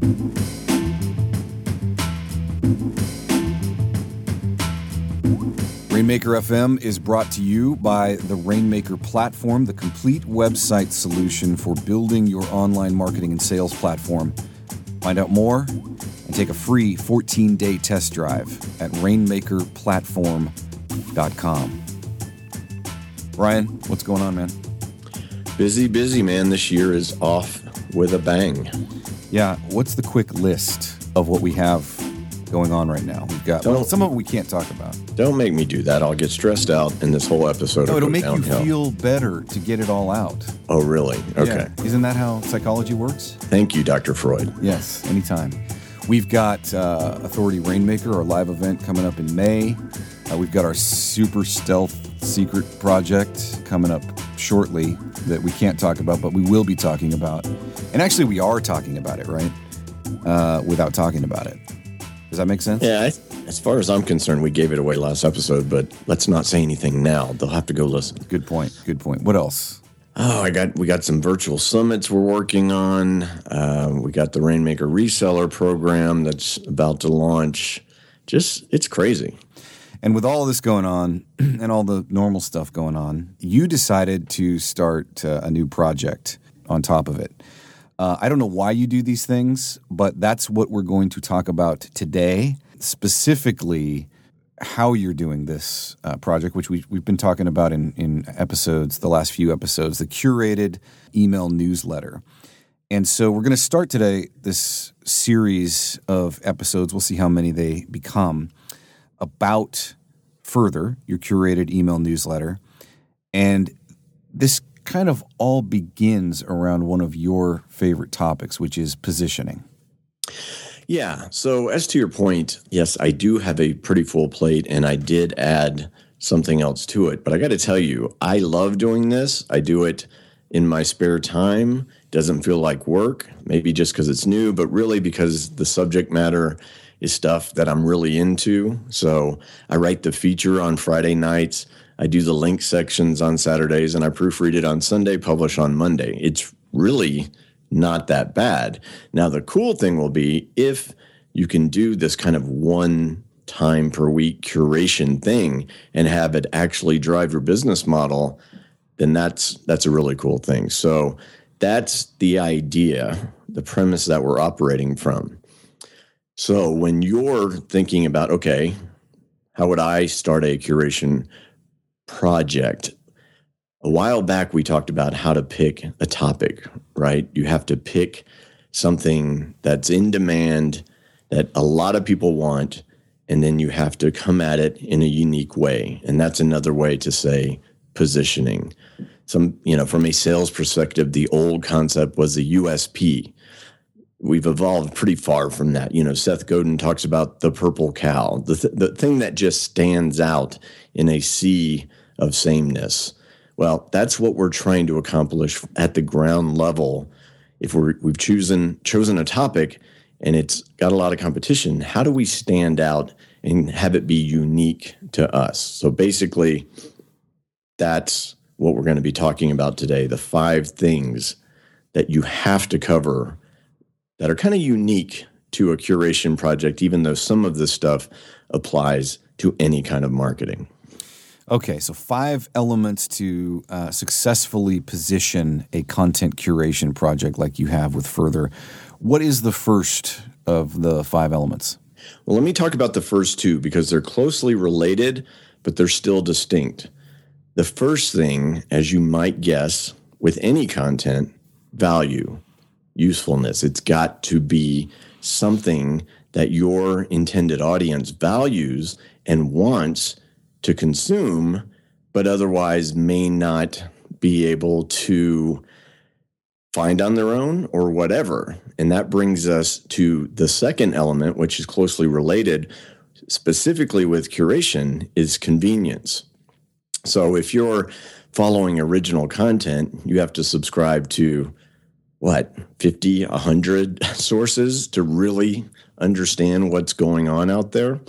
Rainmaker FM is brought to you by the Rainmaker Platform, the complete website solution for building your online marketing and sales platform. Find out more and take a free 14-day test drive at rainmakerplatform.com. Ryan, what's going on, man? Busy, man. This year is off with a bang. Yeah, what's the quick list of what we have going on right now? We've got some of it we can't talk about. Don't make me do that. I'll get stressed out in this whole episode. No, it'll make you feel better to get it all out. Oh, really? Okay. Yeah. Isn't that how psychology works? Thank you, Dr. Freud. Yes, anytime. We've got Authority Rainmaker, our live event coming up in May. We've got our super stealth secret project coming up shortly that we can't talk about, but we will be talking about. And actually, we are talking about it, right? Without talking about it. Does that make sense? Yeah, as far as I'm concerned, we gave it away last episode, but let's not say anything now. They'll have to go listen. Good point. What else? Oh, we got some virtual summits we're working on. We got the Rainmaker Reseller program that's about to launch. It's crazy. And with all of this going on and all the normal stuff going on, you decided to start a new project on top of it. I don't know why you do these things, but that's what we're going to talk about today, specifically how you're doing this project, which we've been talking about in episodes, the last few episodes, the curated email newsletter. And so we're going to start today this series of episodes, we'll see how many they become, about Further, your curated email newsletter. And this kind of all begins around one of your favorite topics, which is positioning. Yeah. So as to your point, yes, I do have a pretty full plate, and I did add something else to it. But I got to tell you, I love doing this. I do it in my spare time. Doesn't feel like work, maybe just because it's new, but really because the subject matter is stuff that I'm really into. So I write the feature on Friday nights. I do the link sections on Saturdays, and I proofread it on Sunday, publish on Monday. It's really not that bad. Now, the cool thing will be if you can do this kind of one time per week curation thing and have it actually drive your business model, then that's a really cool thing. So that's the idea, the premise that we're operating from. So when you're thinking about, okay, how would I start a curation project? A while back, we talked about how to pick a topic, right? You have to pick something that's in demand, that a lot of people want, and then you have to come at it in a unique way. And that's another way to say positioning. From a sales perspective, the old concept was the USP. We've evolved pretty far from that. Seth Godin talks about the purple cow, the thing that just stands out in a sea of sameness. Well, that's what we're trying to accomplish at the ground level. If we've chosen a topic and it's got a lot of competition, how do we stand out and have it be unique to us? So basically, that's what we're going to be talking about today, the 5 things that you have to cover that are kind of unique to a curation project, even though some of this stuff applies to any kind of marketing. Okay, so 5 elements to successfully position a content curation project like you have with Further. What is the first of the 5 elements? Well, let me talk about the first 2 because they're closely related, but they're still distinct. The first thing, as you might guess, with any content, value. Usefulness. It's got to be something that your intended audience values and wants to consume, but otherwise may not be able to find on their own or whatever. And that brings us to the second element, which is closely related, specifically with curation, is convenience. So if you're following original content, you have to subscribe to 50, 100 sources to really understand what's going on out there?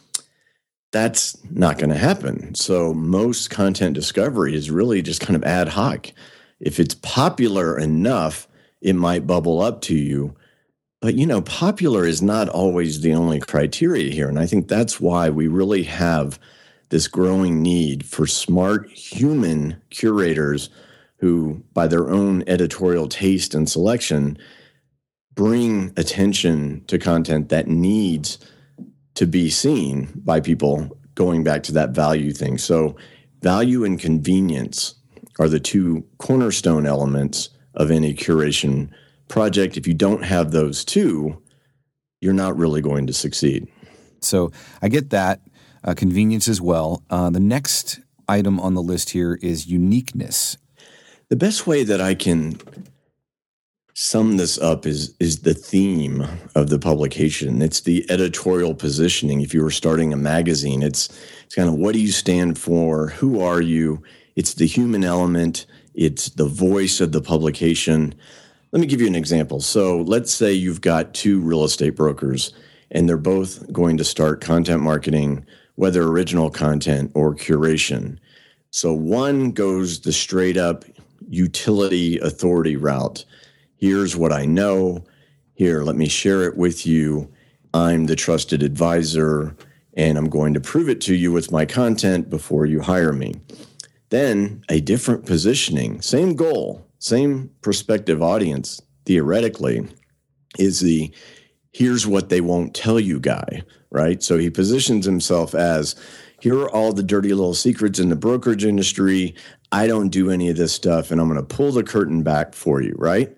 That's not going to happen. So most content discovery is really just kind of ad hoc. If it's popular enough, it might bubble up to you, But, popular is not always the only criteria here. And I think that's why we really have this growing need for smart human curators who, by their own editorial taste and selection, bring attention to content that needs to be seen by people, going back to that value thing. So value and convenience are the two cornerstone elements of any curation project. If you don't have those two, you're not really going to succeed. So I get that. Convenience as well. The next item on the list here is uniqueness. The best way that I can sum this up is the theme of the publication. It's the editorial positioning. If you were starting a magazine, it's kind of, what do you stand for? Who are you? It's the human element. It's the voice of the publication. Let me give you an example. So let's say you've got two real estate brokers, and they're both going to start content marketing, whether original content or curation. So one goes the straight up utility authority route. Here's what I know. Here, let me share it with you. I'm the trusted advisor, and I'm going to prove it to you with my content before you hire me. Then a different positioning, same goal, same prospective audience, theoretically, is the here's what they won't tell you guy, right? So he positions himself as, here are all the dirty little secrets in the brokerage industry. I don't do any of this stuff, and I'm going to pull the curtain back for you, right?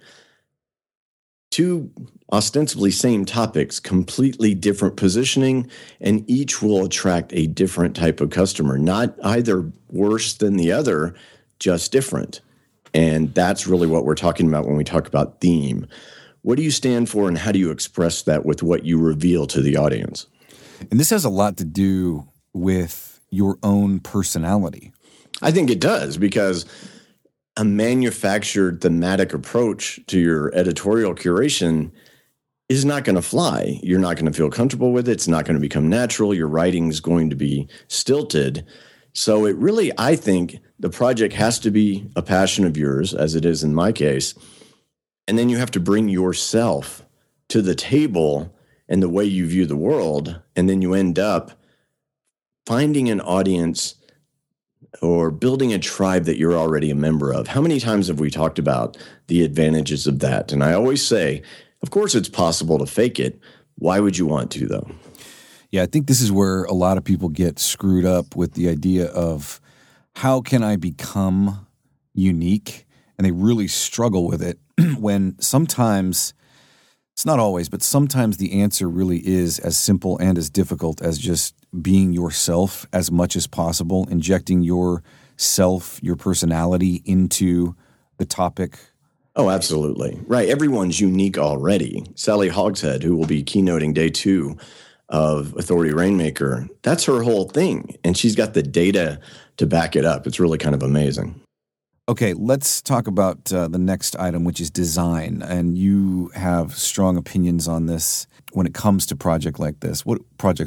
Two ostensibly same topics, completely different positioning, and each will attract a different type of customer, not either worse than the other, just different. And that's really what we're talking about when we talk about theme. What do you stand for, and how do you express that with what you reveal to the audience? And this has a lot to do with your own personality. I think it does, because a manufactured thematic approach to your editorial curation is not going to fly. You're not going to feel comfortable with it. It's not going to become natural. Your writing is going to be stilted. So it really, I think, the project has to be a passion of yours, as it is in my case. And then you have to bring yourself to the table and the way you view the world. And then you end up finding an audience or building a tribe that you're already a member of. How many times have we talked about the advantages of that? And I always say, of course, it's possible to fake it. Why would you want to, though? Yeah, I think this is where a lot of people get screwed up with the idea of how can I become unique? And they really struggle with it when sometimes, it's not always, but sometimes the answer really is as simple and as difficult as just being yourself as much as possible, injecting yourself, your personality into the topic. Oh, absolutely. Right. Everyone's unique already. Sally Hogshead, who will be keynoting day 2 of Authority Rainmaker, that's her whole thing. And she's got the data to back it up. It's really kind of amazing. Okay, let's talk about the next item, which is design. And you have strong opinions on this when it comes to projects like this. What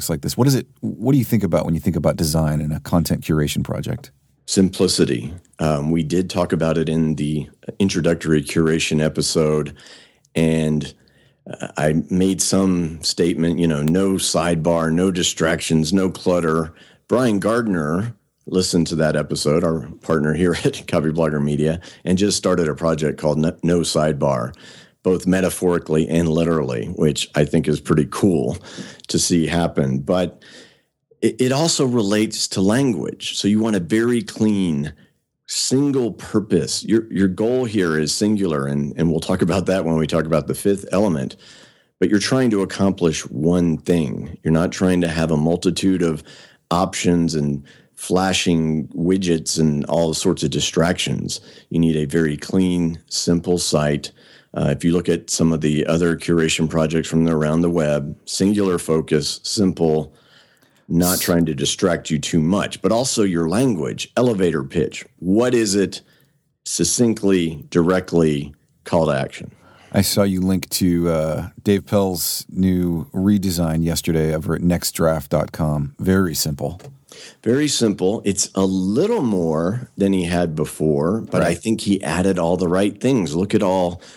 do you think about when you think about design in a content curation project? Simplicity. We did talk about it in the introductory curation episode, and I made some statement, no sidebar, no distractions, no clutter. Brian Gardner listened to that episode, our partner here at Copyblogger Media, and just started a project called No Sidebar, both metaphorically and literally, which I think is pretty cool to see happen. But it also relates to language. So you want a very clean, single purpose. Your goal here is singular, and we'll talk about that when we talk about the fifth element. But you're trying to accomplish one thing. You're not trying to have a multitude of options and flashing widgets and all sorts of distractions. You need a very clean, simple site. If you look at some of the other curation projects from around the web, singular focus, simple, not trying to distract you too much, but also your language, elevator pitch. What is it? Succinctly, directly, call to action. I saw you link to Dave Pell's new redesign yesterday over at nextdraft.com. Very simple. Very simple. It's a little more than he had before, but right. I think he added all the right things. Look at all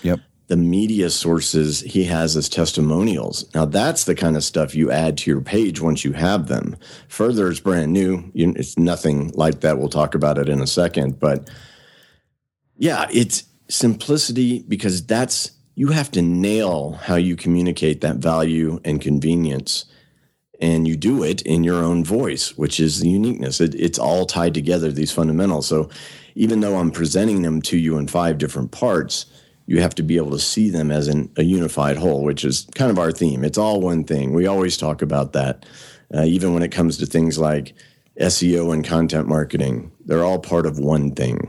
the media sources he has as testimonials. Now, that's the kind of stuff you add to your page once you have them. Further is brand new. It's nothing like that. We'll talk about it in a second. But yeah, it's simplicity, because you have to nail how you communicate that value and convenience. And you do it in your own voice, which is the uniqueness. It's all tied together, these fundamentals. So even though I'm presenting them to you in 5 different parts, you have to be able to see them as a unified whole, which is kind of our theme. It's all one thing. We always talk about that, even when it comes to things like SEO and content marketing. They're all part of one thing.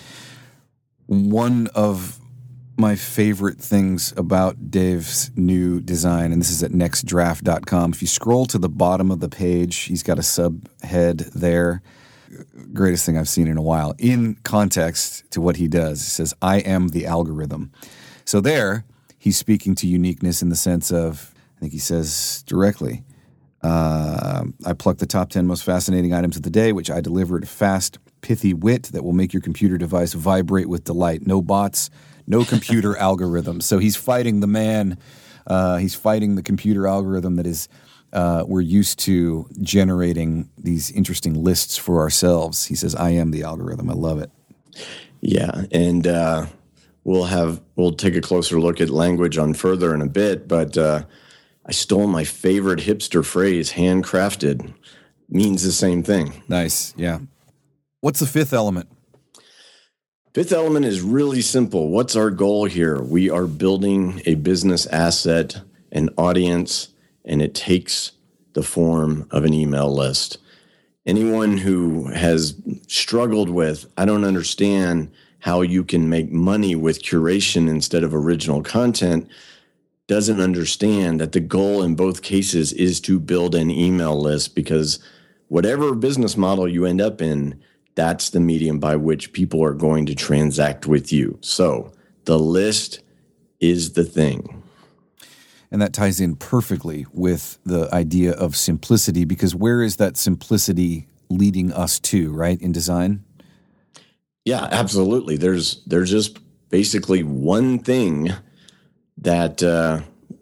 One of my favorite things about Dave's new design, and this is at nextdraft.com. If you scroll to the bottom of the page, he's got a subhead there. Greatest thing I've seen in a while. In context to what he does, he says, I am the algorithm. So there, he's speaking to uniqueness in the sense of, I think he says directly, I pluck the top 10 most fascinating items of the day, which I deliver at fast, pithy wit that will make your computer device vibrate with delight. No bots, no computer algorithm. So he's fighting the man. He's fighting the computer algorithm that is, we're used to generating these interesting lists for ourselves. He says, I am the algorithm. I love it. Yeah. And we'll take a closer look at language on Further in a bit, but I stole my favorite hipster phrase, handcrafted, means the same thing. Nice. Yeah. What's the 5th element? 5th element is really simple. What's our goal here? We are building a business asset, an audience, and it takes the form of an email list. Anyone who has struggled with, I don't understand how you can make money with curation instead of original content, doesn't understand that the goal in both cases is to build an email list, because whatever business model you end up in, that's the medium by which people are going to transact with you. So the list is the thing. And that ties in perfectly with the idea of simplicity, because where is that simplicity leading us to, right, in design? Yeah, absolutely. There's just basically one thing that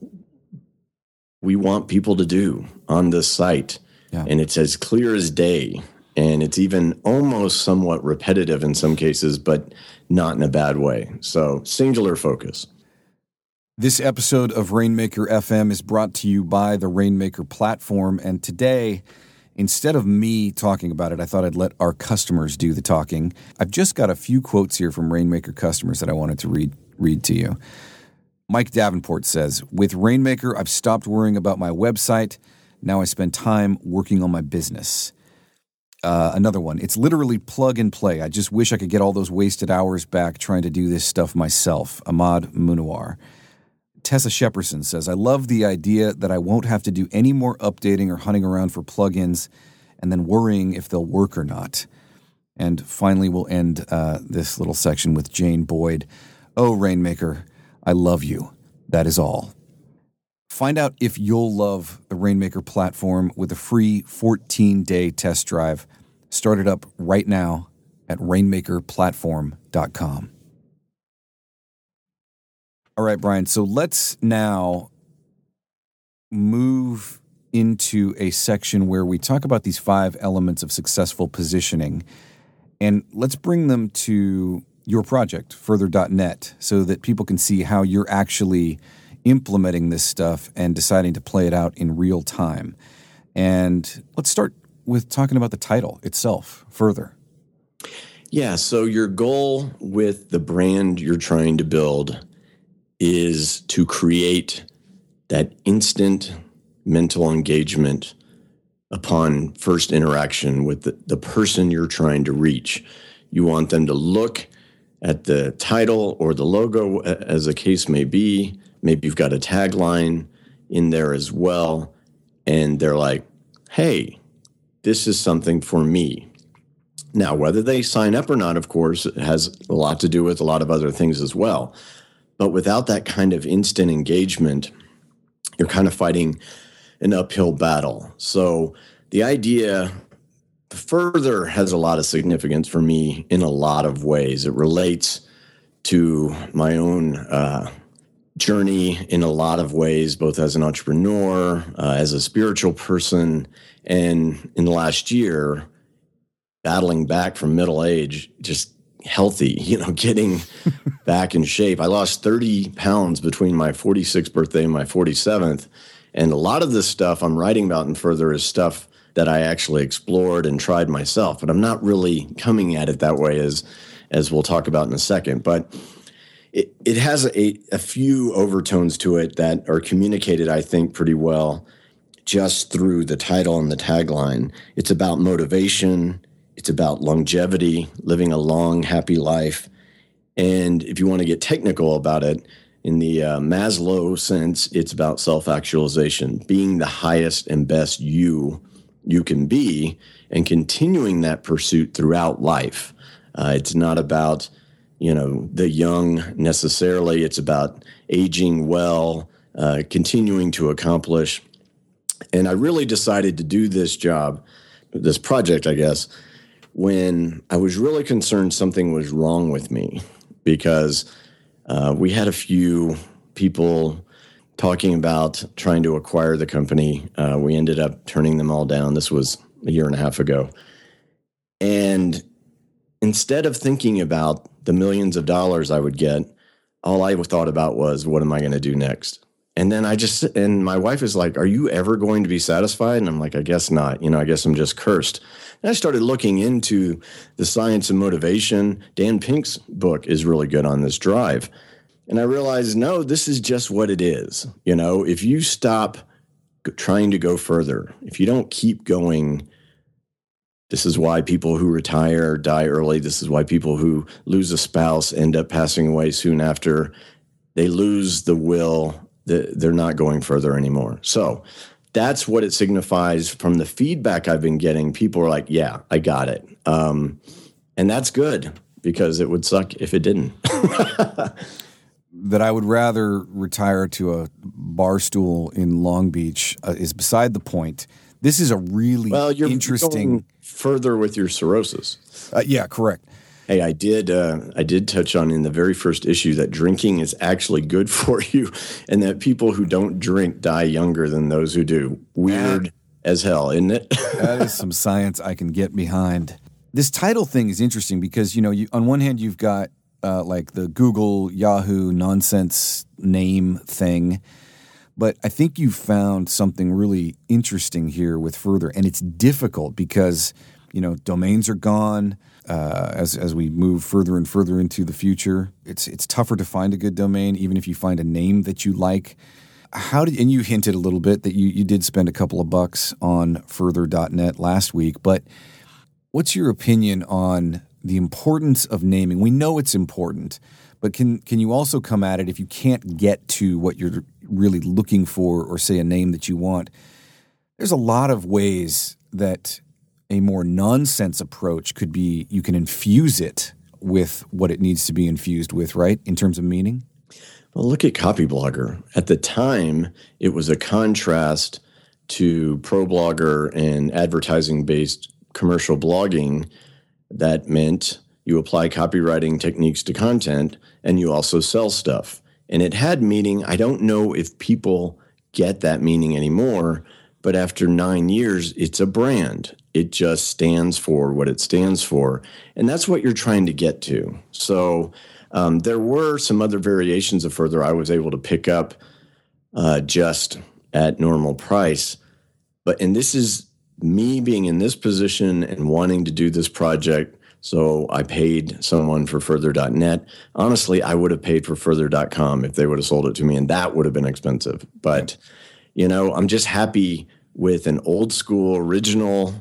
we want people to do on this site. Yeah. And it's as clear as day. And it's even almost somewhat repetitive in some cases, but not in a bad way. So singular focus. This episode of Rainmaker FM is brought to you by the Rainmaker platform. And today, instead of me talking about it, I thought I'd let our customers do the talking. I've just got a few quotes here from Rainmaker customers that I wanted to read to you. Mike Davenport says, with Rainmaker, I've stopped worrying about my website. Now I spend time working on my business. Another one, it's literally plug and play. I just wish I could get all those wasted hours back trying to do this stuff myself. Ahmad Munawar. Tessa Shepperson says, I love the idea that I won't have to do any more updating or hunting around for plugins and then worrying if they'll work or not. And finally, we'll end this little section with Jane Boyd. Oh, Rainmaker, I love you. That is all. Find out if you'll love the Rainmaker platform with a free 14-day test drive. Start it up right now at rainmakerplatform.com. All right, Brian, so let's now move into a section where we talk about these 5 elements of successful positioning, and let's bring them to your project, further.net, so that people can see how you're actually implementing this stuff and deciding to play it out in real time. And let's start with talking about the title itself, Further. Yeah, so your goal with the brand you're trying to build is to create that instant mental engagement upon first interaction with the person you're trying to reach. You want them to look at the title or the logo, as the case may be. Maybe you've got a tagline in there as well, and they're like, hey, this is something for me. Now, whether they sign up or not, of course, it has a lot to do with a lot of other things as well. But without that kind of instant engagement, you're kind of fighting an uphill battle. So the idea Further has a lot of significance for me in a lot of ways. It relates to my own journey in a lot of ways, both as an entrepreneur, as a spiritual person, and in the last year, battling back from middle age, just healthy, getting back in shape. I lost 30 pounds between my 46th birthday and my 47th. And a lot of this stuff I'm writing about in Further is stuff that I actually explored and tried myself, but I'm not really coming at it that way as we'll talk about in a second. But it has a few overtones to it that are communicated, I think, pretty well just through the title and the tagline. It's about motivation. It's about longevity, living a long, happy life. And if you want to get technical about it, in the Maslow sense, it's about self-actualization, being the highest and best you can be, and continuing that pursuit throughout life. It's not about, the young necessarily. It's about aging well, continuing to accomplish. And I really decided to do this project, I guess, when I was really concerned something was wrong with me, because we had a few people talking about trying to acquire the company. We ended up turning them all down. This was a year and a half ago. And instead of thinking about the millions of dollars I would get, all I thought about was, what am I going to do next? And then and my wife is like, are you ever going to be satisfied? And I'm like, I guess not. I guess I'm just cursed. And I started looking into the science of motivation. Dan Pink's book is really good on this, Drive. And I realized, no, this is just what it is. If you stop trying to go further, if you don't keep going, this is why people who retire die early. This is why people who lose a spouse end up passing away soon after. They lose the will. They're not going further anymore. So that's what it signifies. From the feedback I've been getting, people are like, yeah, I got it. And that's good, because it would suck if it didn't. That I would rather retire to a bar stool in Long Beach is beside the point. This is a really interesting. Going further with your cirrhosis. Yeah, correct. Hey, I did touch on in the very first issue that drinking is actually good for you, and that people who don't drink die younger than those who do. Weird as hell, isn't it? That is some science I can get behind. This title thing is interesting because, you on one hand, you've got like the Google, Yahoo nonsense name thing. But I think you found something really interesting here with Further. And it's difficult because, domains are gone. As we move further and further into the future, it's tougher to find a good domain, even if you find a name that you like. And you hinted a little bit that you did spend a couple of bucks on further.net last week, but what's your opinion on the importance of naming? We know it's important, but can you also come at it if you can't get to what you're really looking for, or say a name that you want? There's a lot of ways that a more nonsense approach could be. You can infuse it with what it needs to be infused with, right, in terms of meaning? Well, look at Copyblogger. At the time, it was a contrast to ProBlogger and advertising-based commercial blogging. That meant you apply copywriting techniques to content, and you also sell stuff. And it had meaning. I don't know if people get that meaning anymore, but after 9 years, it's a brand. It just stands for what it stands for. And that's what you're trying to get to. So there were some other variations of Further I was able to pick up just at normal price. And this is me being in this position and wanting to do this project. So I paid someone for Further.net. Honestly, I would have paid for Further.com if they would have sold it to me, and that would have been expensive. But, I'm just happy with an old school original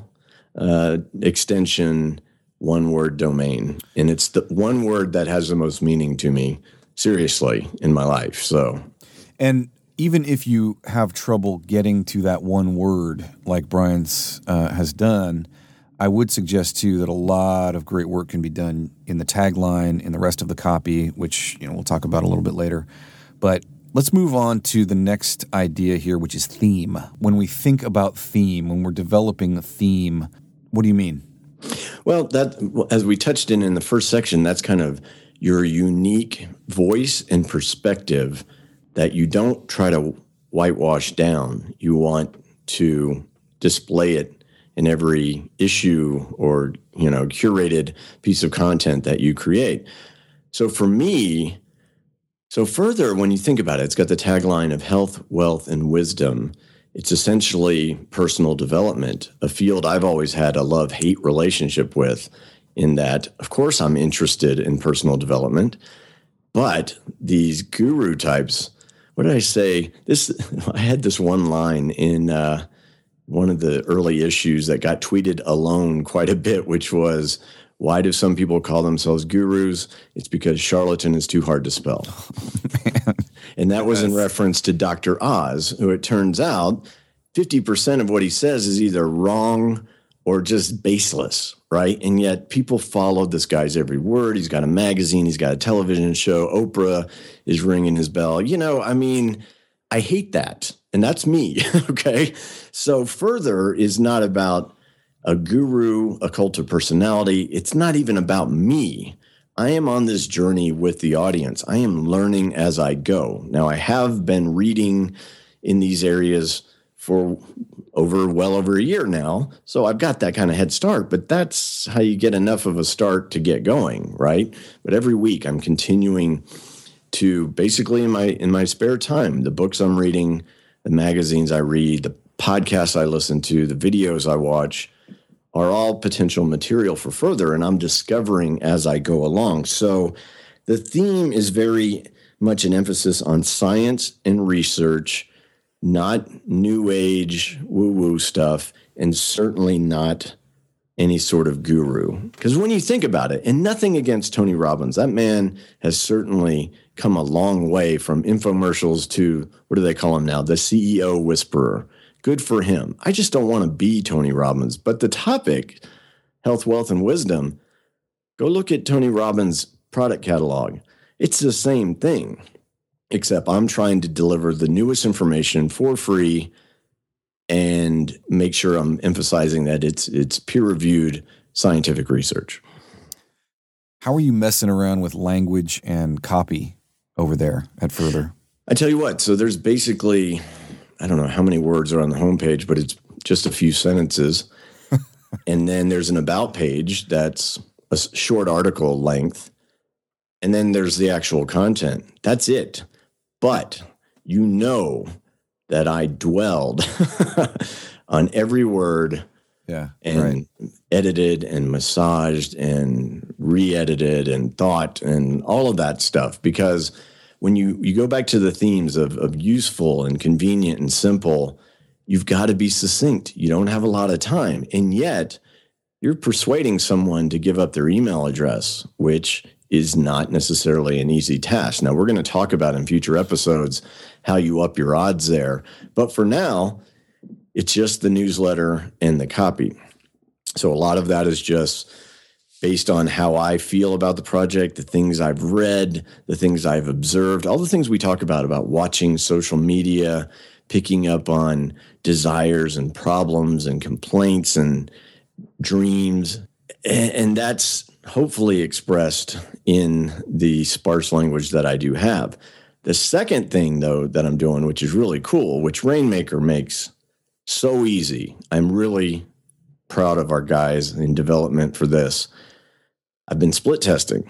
extension, one-word domain. And it's the one word that has the most meaning to me, seriously, in my life. So, and even if you have trouble getting to that one word like Brian's has done, I would suggest, too, that a lot of great work can be done in the tagline, in the rest of the copy, which we'll talk about a little bit later. But let's move on to the next idea here, which is theme. When we think about theme, when we're developing a theme, what do you mean? Well, that, as we touched in the first section, that's kind of your unique voice and perspective that you don't try to whitewash down. You want to display it in every issue or, curated piece of content that you create. So for me, further, when you think about it, it's got the tagline of health, wealth, and wisdom. It's essentially personal development, a field I've always had a love-hate relationship with, in that, of course, I'm interested in personal development, but these guru types, what did I say? I had this one line in one of the early issues that got tweeted alone quite a bit, which was, why do some people call themselves gurus? It's because charlatan is too hard to spell. Oh, and that was in reference to Dr. Oz, who it turns out 50% of what he says is either wrong or just baseless, right? And yet people followed this guy's every word. He's got a magazine. He's got a television show. Oprah is ringing his bell. I hate that. And that's me, okay? So further is not about a guru, a cult of personality. It's not even about me. I am on this journey with the audience. I am learning as I go. Now, I have been reading in these areas for well over a year now, so I've got that kind of head start, but that's how you get enough of a start to get going, right? But every week I'm continuing to basically in my spare time, the books I'm reading, the magazines I read, the podcasts I listen to, the videos I watch, are all potential material for further, and I'm discovering as I go along. So the theme is very much an emphasis on science and research, not new age woo-woo stuff, and certainly not any sort of guru. Because when you think about it, and nothing against Tony Robbins, that man has certainly come a long way from infomercials to, what do they call him now? The CEO whisperer. Good for him. I just don't want to be Tony Robbins. But the topic, health, wealth, and wisdom, go look at Tony Robbins' product catalog. It's the same thing, except I'm trying to deliver the newest information for free and make sure I'm emphasizing that it's peer-reviewed scientific research. How are you messing around with language and copy over there at Further? I tell you what, so there's basically, I don't know how many words are on the homepage, but it's just a few sentences. And then there's an about page that's a short article length. And then there's the actual content. That's it. But you know that I dwelled on every word and edited and massaged and re-edited and thought and all of that stuff. Because when you go back to the themes of useful and convenient and simple, you've got to be succinct. You don't have a lot of time. And yet you're persuading someone to give up their email address, which is not necessarily an easy task. Now, we're going to talk about in future episodes how you up your odds there. But for now, it's just the newsletter and the copy. So a lot of that is just based on how I feel about the project, the things I've read, the things I've observed, all the things we talk about watching social media, picking up on desires and problems and complaints and dreams. And that's hopefully expressed in the sparse language that I do have. The second thing, though, that I'm doing, which is really cool, which Rainmaker makes so easy. I'm really proud of our guys in development for this. I've been split testing.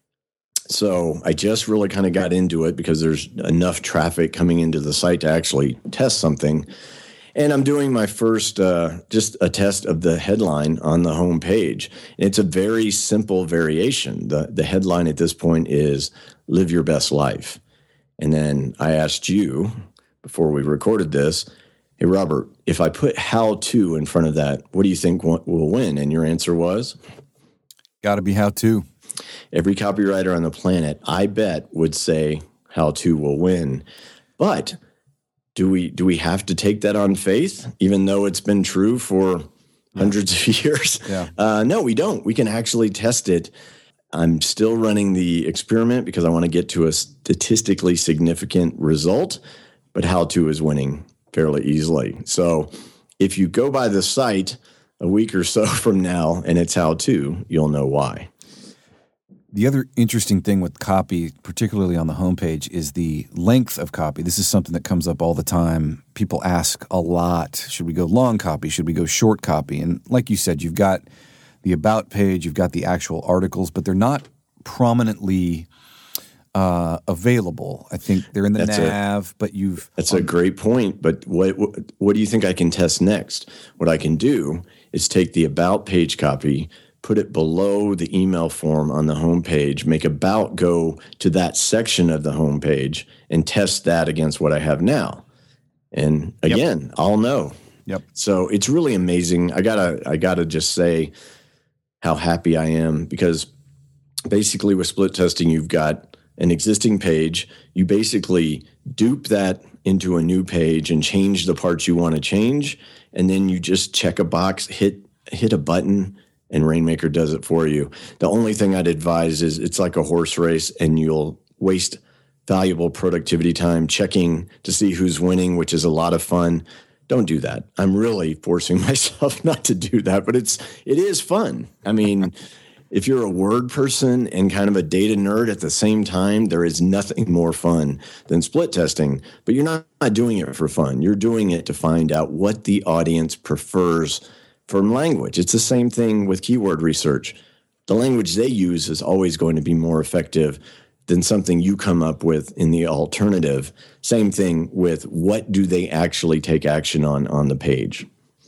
So I just really kind of got into it because there's enough traffic coming into the site to actually test something. And I'm doing my first, just a test of the headline on the home page. It's a very simple variation. The headline at this point is "Live Your Best Life." And then I asked you before we recorded this, hey, Robert, if I put "how to" in front of that, what do you think will win? And your answer was? Got to be how to. Every copywriter on the planet, I bet, would say how to will win. But do we have to take that on faith, even though it's been true for hundreds of years? Yeah. No, we don't. We can actually test it. I'm still running the experiment because I want to get to a statistically significant result, but how to is winning fairly easily. So if you go by the site a week or so from now and it's how to, you'll know why. The other interesting thing with copy, particularly on the homepage, is the length of copy. This is something that comes up all the time. People ask a lot, should we go long copy? Should we go short copy? And like you said, you've got the about page, you've got the actual articles, but they're not prominently available. I think they're in the nav, but you've... That's a great point, but what do you think I can test next? What I can do is take the about page copy, put it below the email form on the homepage, make about go to that section of the homepage, and test that against what I have now. And again, I'll know. Yep. So it's really amazing. I gotta just say how happy I am, because basically with split testing, you've got an existing page. You basically dupe that into a new page and change the parts you want to change, and then you just check a box, hit a button, and Rainmaker does it for you. The only thing I'd advise is it's like a horse race, and you'll waste valuable productivity time checking to see who's winning, which is a lot of fun. Don't do that. I'm really forcing myself not to do that, but it is fun. I mean, if you're a word person and kind of a data nerd at the same time, there is nothing more fun than split testing. But you're not doing it for fun. You're doing it to find out what the audience prefers from language. It's the same thing with keyword research. The language they use is always going to be more effective than something you come up with in the alternative. Same thing with what do they actually take action on the page.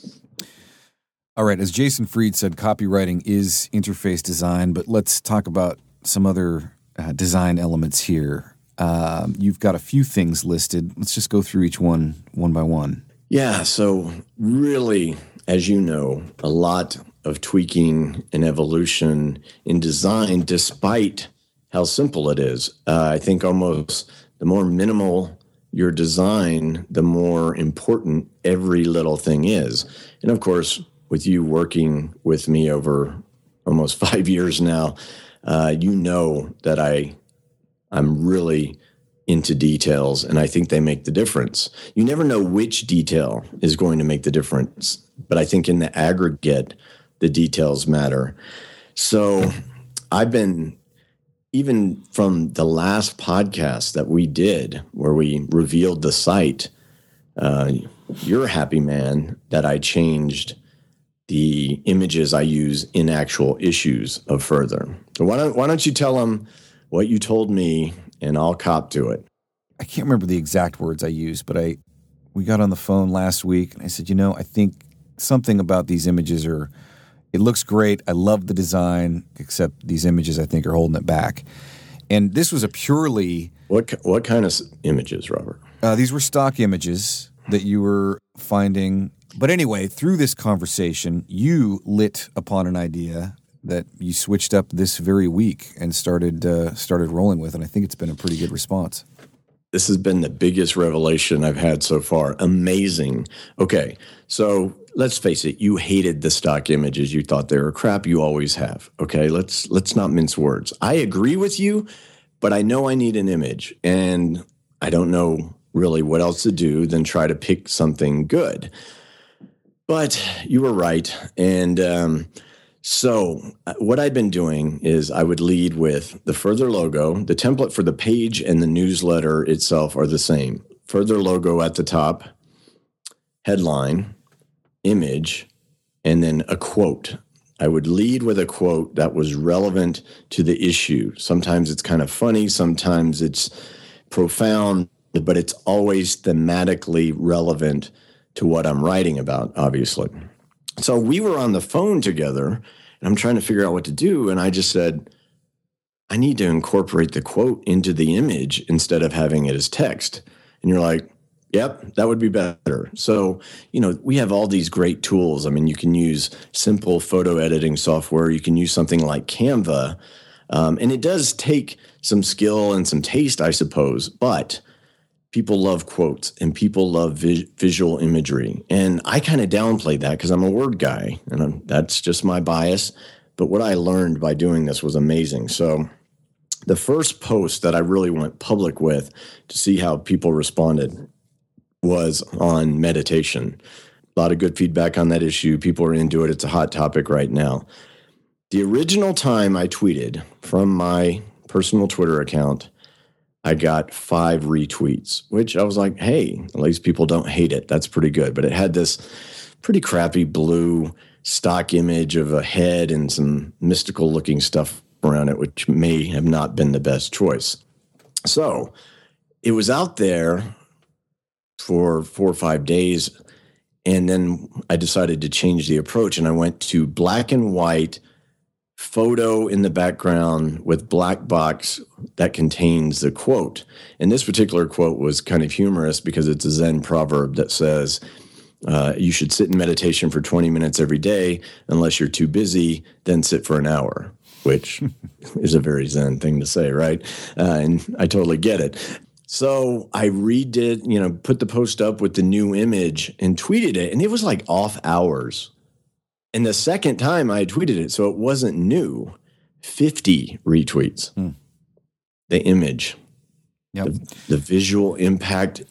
All right, as Jason Fried said, copywriting is interface design, but let's talk about some other design elements here. You've got a few things listed. Let's just go through each one by one. Yeah, so really, as you know, a lot of tweaking and evolution in design, despite how simple it is. I think almost the more minimal your design, the more important every little thing is. And of course, with you working with me over almost 5 years now, you know that I'm really into details, and I think they make the difference. You never know which detail is going to make the difference, but I think in the aggregate, the details matter. So I've been, even from the last podcast that we did, where we revealed the site, you're a happy man that I changed the images I use in actual issues of Further. So why don't you tell them what you told me, and I'll cop to it. I can't remember the exact words I used, but we got on the phone last week, and I said, I think something about these images it looks great. I love the design, except these images I think are holding it back. And this was a purely... What kind of images, Robert? These were stock images that you were finding. But anyway, through this conversation, you lit upon an idea that you switched up this very week and started rolling with, and I think it's been a pretty good response. This has been the biggest revelation I've had so far. Amazing. Okay, so let's face it. You hated the stock images. You thought they were crap. You always have. Okay, let's not mince words. I agree with you, but I know I need an image, and I don't know really what else to do than try to pick something good. But you were right, and so what I've been doing is I would lead with the Further logo. The template for the page and the newsletter itself are the same. Further logo at the top, headline, image, and then a quote. I would lead with a quote that was relevant to the issue. Sometimes it's kind of funny, sometimes it's profound, but it's always thematically relevant to what I'm writing about, obviously. So we were on the phone together, and I'm trying to figure out what to do, and I just said, I need to incorporate the quote into the image instead of having it as text. And you're like, yep, that would be better. So, we have all these great tools. I mean, you can use simple photo editing software. You can use something like Canva. And it does take some skill and some taste, I suppose, but people love quotes and people love visual imagery. And I kind of downplay that because I'm a word guy, and that's just my bias. But what I learned by doing this was amazing. So the first post that I really went public with to see how people responded was on meditation. A lot of good feedback on that issue. People are into it. It's a hot topic right now. The original time I tweeted from my personal Twitter account, I got 5 retweets, which I was like, hey, at least people don't hate it. That's pretty good. But it had this pretty crappy blue stock image of a head and some mystical looking stuff around it, which may have not been the best choice. So it was out there for 4 or 5 days. And then I decided to change the approach, and I went to black and white photo in the background with black box that contains the quote. And this particular quote was kind of humorous because it's a Zen proverb that says, you should sit in meditation for 20 minutes every day. Unless you're too busy, then sit for an hour, which is a very Zen thing to say, right? And I totally get it. So I redid, put the post up with the new image and tweeted it, and it was like off hours. And the second time I tweeted it, so it wasn't new, 50 retweets. The image, the visual impact.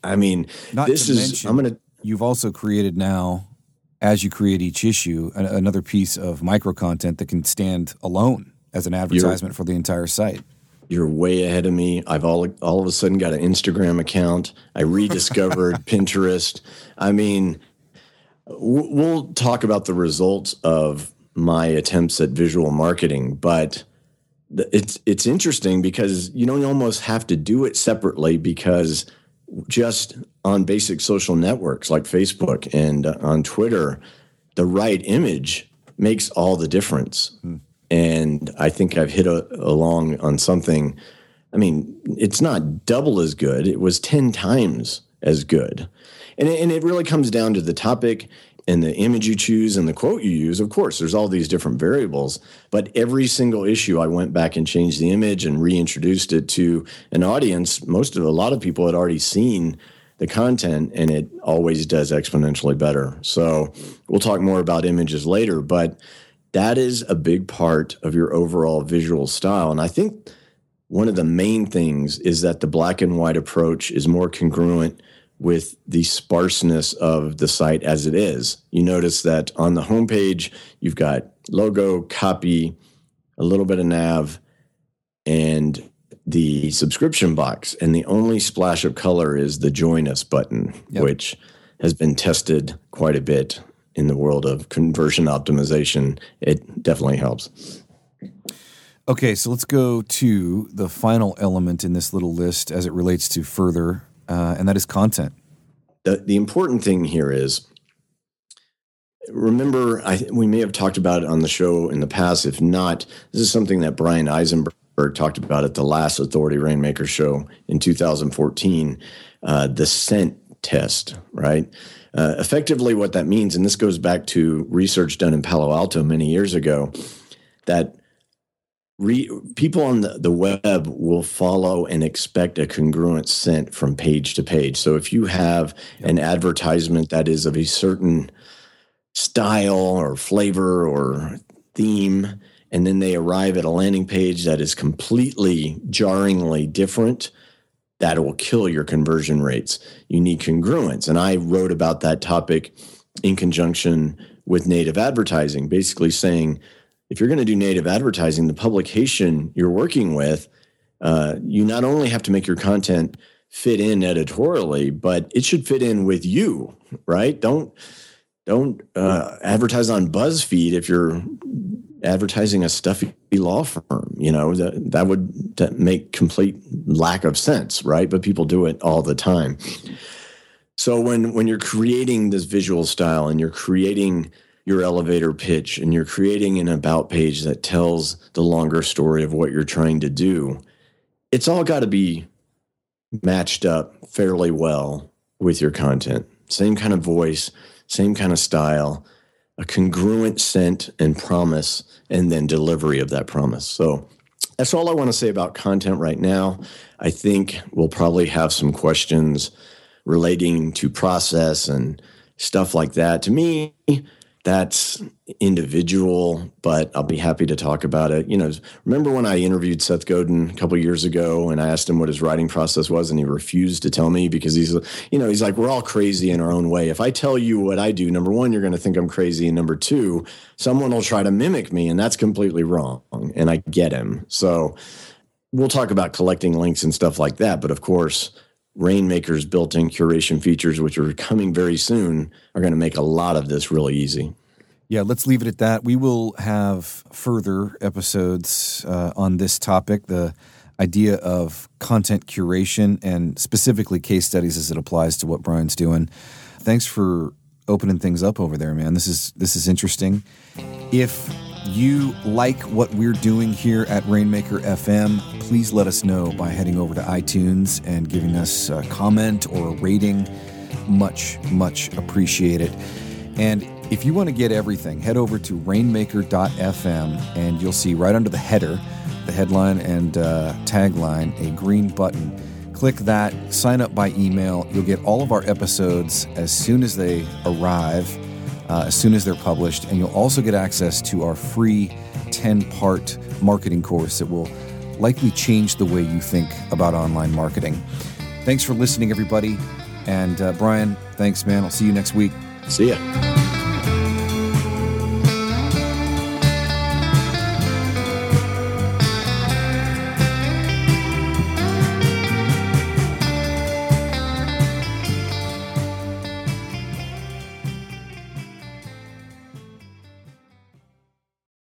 You've also created now, as you create each issue, another piece of micro content that can stand alone as an advertisement for the entire site. You're way ahead of me. I've all of a sudden got an Instagram account. I rediscovered Pinterest. I mean, we'll talk about the results of my attempts at visual marketing, but it's interesting because you don't almost have to do it separately, because just on basic social networks like Facebook and on Twitter, the right image makes all the difference. And I think I've hit along on something. I mean, it's not double as good. It was 10 times as good. And it really comes down to the topic and the image you choose and the quote you use. Of course, there's all these different variables, but every single issue I went back and changed the image and reintroduced it to an audience. A lot of people had already seen the content, and it always does exponentially better. So we'll talk more about images later, but that is a big part of your overall visual style. And I think one of the main things is that the black and white approach is more congruent with the sparseness of the site as it is. You notice that on the homepage, you've got logo, copy, a little bit of nav, and the subscription box. And the only splash of color is the Join Us button, which has been tested quite a bit in the world of conversion optimization. It definitely helps. Okay, so let's go to the final element in this little list as it relates to further, and that is content. The important thing here is, remember, we may have talked about it on the show in the past. If not, this is something that Brian Eisenberg talked about at the last Authority Rainmaker show in 2014, the scent test, right? Effectively what that means, and this goes back to research done in Palo Alto many years ago, that people on the web will follow and expect a congruent scent from page to page. So if you have an advertisement that is of a certain style or flavor or theme, and then they arrive at a landing page that is completely jarringly different, that will kill your conversion rates. You need congruence. And I wrote about that topic in conjunction with native advertising, basically saying, if you're going to do native advertising, the publication you're working with, you not only have to make your content fit in editorially, but it should fit in with you, right? Don't advertise on BuzzFeed if you're advertising a stuffy law firm. That would make complete lack of sense, right? But people do it all the time. So when you're creating this visual style and you're creating your elevator pitch and you're creating an about page that tells the longer story of what you're trying to do, it's all got to be matched up fairly well with your content. Same kind of voice, same kind of style, a congruent scent and promise, and then delivery of that promise. So that's all I want to say about content right now. I think we'll probably have some questions relating to process and stuff like that. To me, that's individual, but I'll be happy to talk about it. Remember when I interviewed Seth Godin a couple of years ago and I asked him what his writing process was and he refused to tell me because he's like, we're all crazy in our own way. If I tell you what I do, number one, you're going to think I'm crazy. And number two, someone will try to mimic me and that's completely wrong. And I get him. So we'll talk about collecting links and stuff like that. But of course, Rainmaker's built-in curation features, which are coming very soon, are going to make a lot of this really easy. Yeah, let's leave it at that. We will have further episodes on this topic, the idea of content curation and specifically case studies as it applies to what Brian's doing. Thanks for opening things up over there, man. This is interesting. If you like what we're doing here at Rainmaker FM, please let us know by heading over to iTunes and giving us a comment or a rating. Much, much appreciated. And if you want to get everything, head over to rainmaker.fm and you'll see right under the header, the headline and tagline, a green button. Click that, sign up by email. You'll get all of our episodes as soon as they arrive. As soon as they're published, and you'll also get access to our free 10-part marketing course that will likely change the way you think about online marketing. Thanks for listening, everybody. And Brian, thanks, man. I'll see you next week. See ya.